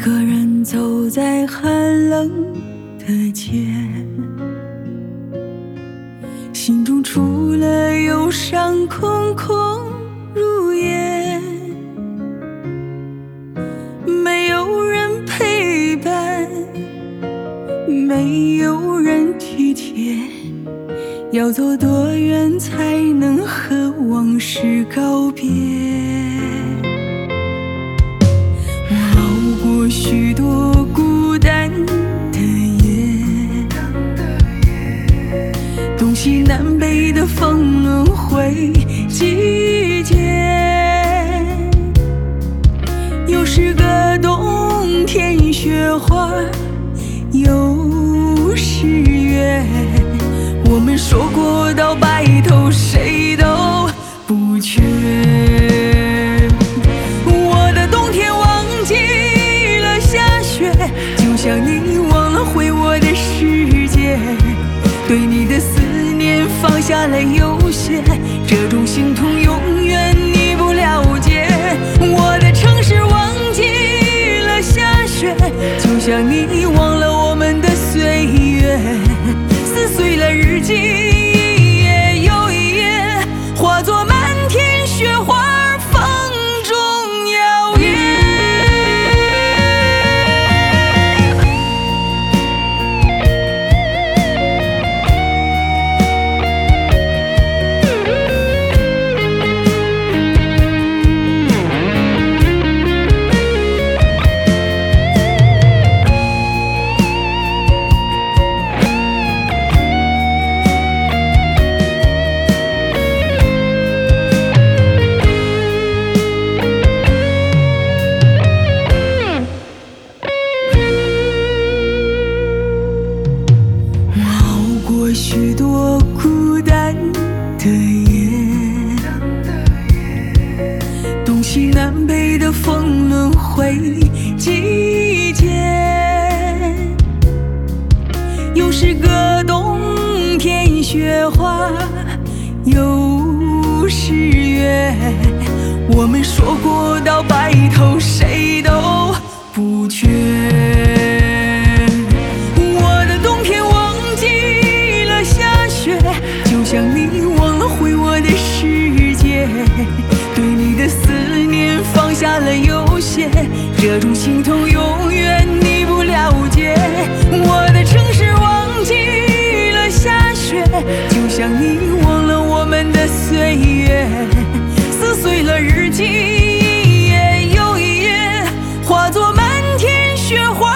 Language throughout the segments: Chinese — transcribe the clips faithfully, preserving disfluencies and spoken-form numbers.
个人走在寒冷的街，心中除了忧伤空空如也，没有人陪伴，没有人体贴，要走多远才能和往事告别？我熬过许多孤单的夜，东西南北的风轮回季节，又是个冬天雪花，又是月，我们说过到白头谁都不缺。我的冬天忘记了下雪，就像你忘了回我的世界，对你的思念放下了有些，这种心痛永远你不了解。我的城市忘记了下雪，就像你忘了我们的岁月，撕碎了日记，一页又一页，化作漫天雪花，风中摇曳。许多孤单的夜，东西南北的风轮回季节，又是个冬天雪花，又是月，我们说过到白头谁都不缺。就像你忘了回我的世界，对你的思念放下了有些，这种心痛永远你不了解。我的城市忘记了下雪，就像你忘了我们的岁月，撕碎了日记，一页又一页，化作漫天雪花，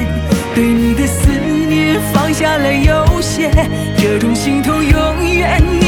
放下了有些，这种心痛永远